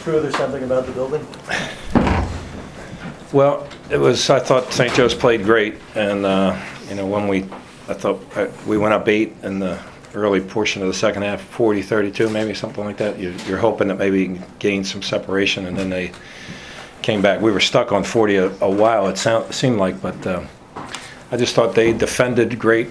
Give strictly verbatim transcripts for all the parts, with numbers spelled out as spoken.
true? There's something about the building? Well, it was. I thought Saint Joe's played great, and uh, you know when we, I thought uh, we went up eight in the early portion of the second half, forty thirty-two, maybe something like that. You, you're hoping that maybe you can gain some separation, and then they came back. We were stuck on forty a, a while. It sound, seemed like, but uh, I just thought they defended great.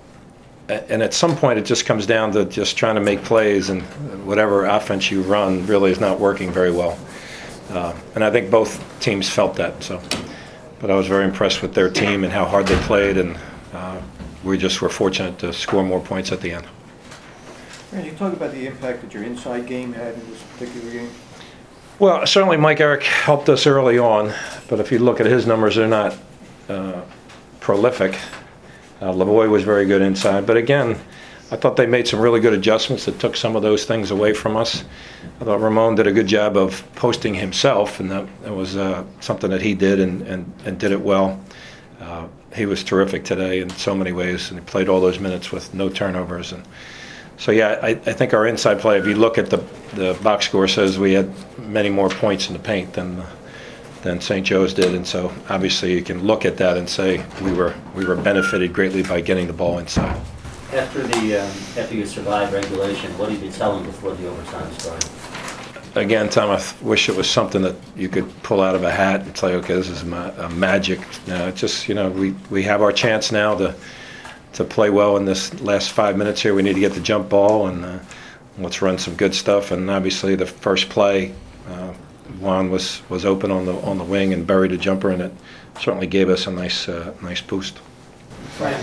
And at some point, it just comes down to just trying to make plays, and whatever offense you run really is not working very well. Uh, and I think both teams felt that. So, but I was very impressed with their team and how hard they played, and uh, we just were fortunate to score more points at the end. Can you talk about the impact that your inside game had in this particular game? Well, certainly Mike Eric helped us early on, but if you look at his numbers, they're not uh, prolific. Uh, Lavoie was very good inside, but again, I thought they made some really good adjustments that took some of those things away from us. I thought Ramon did a good job of posting himself, and that, that was uh, something that he did and, and, and did it well. Uh, he was terrific today in so many ways, and he played all those minutes with no turnovers. And so, yeah, I, I think our inside play, if you look at the, the box score, says we had many more points in the paint than than Saint Joe's did, and so obviously you can look at that and say we were we were benefited greatly by getting the ball inside. After the um, after you survived regulation, what did you tell them before the overtime started? Again, Tom, I wish it was something that you could pull out of a hat and say, okay, this is ma- a magic. No, it's just, you know, we, we have our chance now to to play well in this last five minutes here. We need to get the jump ball, and uh, let's run some good stuff. And obviously the first play, uh, Juan was, was open on the on the wing and buried a jumper, and it certainly gave us a nice uh, nice boost. Fran,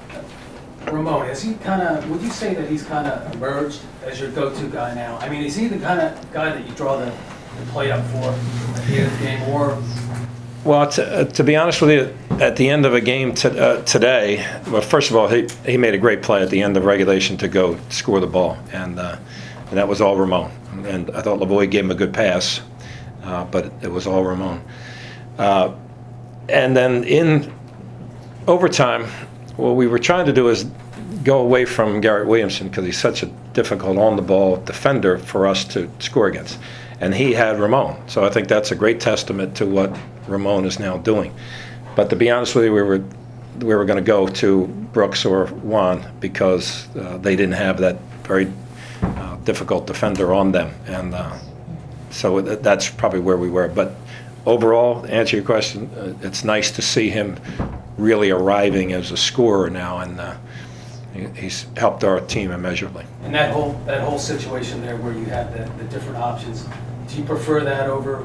Ramon, is he kind of, would you say that he's kind of emerged as your go-to guy now? I mean, is he the kind of guy that you draw the, the play up for at the end of the game, or? Well, to, uh, to be honest with you, at the end of a game t- uh, today, well, first of all, he, he made a great play at the end of regulation to go score the ball, and, uh, and that was all Ramon. And I thought Lavoie gave him a good pass, uh, but it was all Ramon. Uh, and then in overtime, what we were trying to do is go away from Garrett Williamson because he's such a difficult on-the-ball defender for us to score against. And he had Ramon. So I think that's a great testament to what Ramon is now doing. But to be honest with you, we were we were going to go to Brooks or Juan because uh, they didn't have that very uh, difficult defender on them. And uh, so that's probably where we were. But overall, to answer your question, uh, it's nice to see him really arriving as a scorer now, and uh, he, he's helped our team immeasurably. And that whole that whole situation there where you have the, the different options, do you prefer that over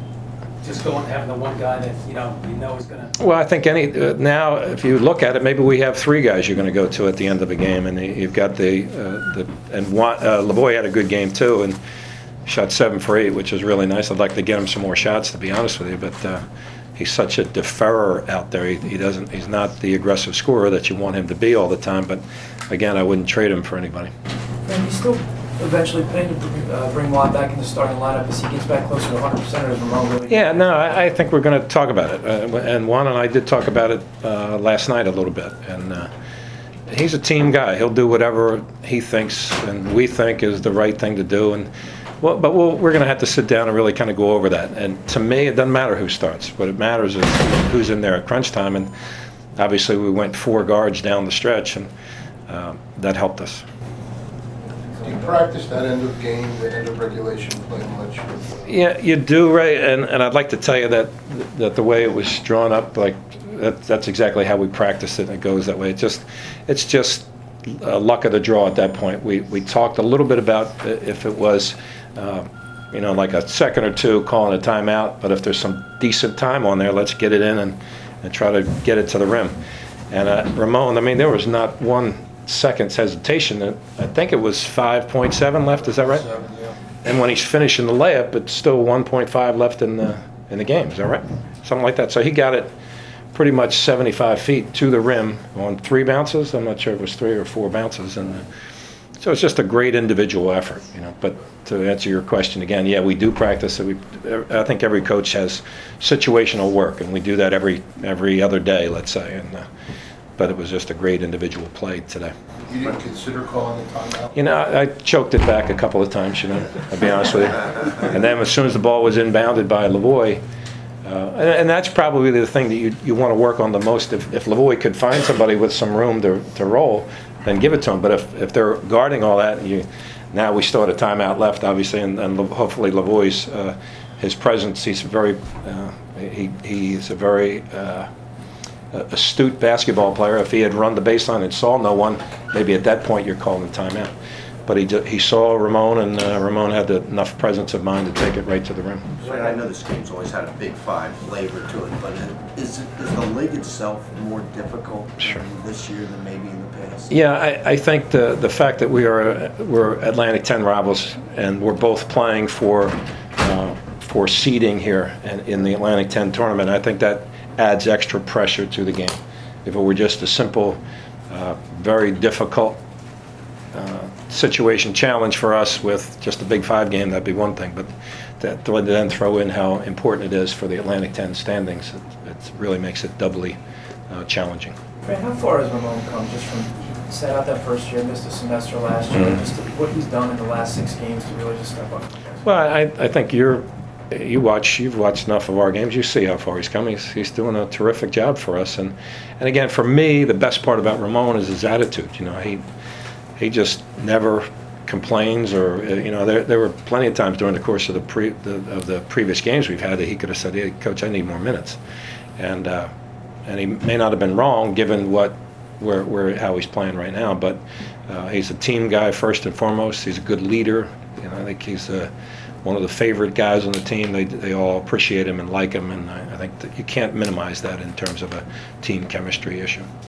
just going having the one guy that you know you know is going to? Well, I think any uh, now, if you look at it, maybe we have three guys you're going to go to at the end of a game, and you've got the uh, the and one, uh, Lavoie had a good game too, and shot seven for eight, which is really nice. I'd like to get him some more shots, to be honest with you, but. Uh, He's such a deferrer out there. He, he doesn't. He's not the aggressive scorer that you want him to be all the time. But again, I wouldn't trade him for anybody. And he's still eventually planning to bring, uh, bring Juan back in the starting lineup as he gets back closer to one hundred percent, or is Ramon really? Yeah, no, I, I think we're going to talk about it. Uh, and Juan and I did talk about it uh, last night a little bit. And uh, he's a team guy. He'll do whatever he thinks and we think is the right thing to do. And Well, but we'll, we're going to have to sit down and really kind of go over that. And to me, it doesn't matter who starts. What it matters is who's in there at crunch time. And obviously, we went four guards down the stretch, and uh, that helped us. Do you practice that end of game, the end of regulation play much? With, uh... Yeah, you do, Ray. And, and I'd like to tell you that that the way it was drawn up, like that, that's exactly how we practice it, and it goes that way. It just, it's just uh, luck of the draw at that point. We we talked a little bit about if it was. Uh, you know, like a second or two calling a timeout, but if there's some decent time on there, let's get it in and, and try to get it to the rim. And uh, Ramon, I mean, there was not one second's hesitation. I think it was five point seven left, is that right? Seven, yeah. And when he's finishing the layup, it's still one point five left in the in the game, is that right? Something like that. So he got it pretty much seventy-five feet to the rim on three bounces. I'm not sure if it was three or four bounces. And uh, so it's just a great individual effort, you know. But to answer your question again, yeah, we do practice it. We, I think every coach has situational work, and we do that every every other day, let's say. And uh, but it was just a great individual play today. You didn't consider calling the timeout? You know, I, I choked it back a couple of times, you know, I'll be honest with you. And then as soon as the ball was inbounded by Lavoie, uh, and, and that's probably the thing that you, you want to work on the most. If, if Lavoie could find somebody with some room to, to roll, then give it to him. But if, if they're guarding all that, and you, now we still had a timeout left, obviously, and, and hopefully Lavoie's, uh, his presence, he's very, uh, he, he's a very uh, astute basketball player. If he had run the baseline and saw no one, maybe at that point you're calling the timeout. But he he saw Ramon, and uh, Ramon had the, enough presence of mind to take it right to the rim. I know this game's always had a big five flavor to it, but is, it, is the league itself more difficult Sure. this year than maybe in the past? Yeah, I, I think the the fact that we are we're Atlantic ten rivals, and we're both playing for uh, for seeding here in, in the Atlantic ten tournament, I think that adds extra pressure to the game. If it were just a simple, uh, very difficult uh, situation challenge for us with just a Big Five game, that'd be one thing. But that, to then throw in how important it is for the Atlantic ten standings, it, it really makes it doubly uh, challenging. Fran, how far has Ramon come just from, he sat out that first year, missed a semester last year, Mhm. just to, what he's done in the last six games to really just step up? Well, I, I think you're, you watch, you've watched enough of our games. You see how far he's come. He's, he's doing a terrific job for us. And, and again, for me, the best part about Ramon is his attitude. You know, he, he just never complains, or uh, you know, there, there were plenty of times during the course of the pre, the, of the previous games we've had that he could have said, "Hey, Coach, I need more minutes," and uh, and he may not have been wrong given what, where, where, how he's playing right now. But uh, he's a team guy first and foremost. He's a good leader. You know, I think he's uh, one of the favorite guys on the team. They they all appreciate him and like him, and I, I think that you can't minimize that in terms of a team chemistry issue.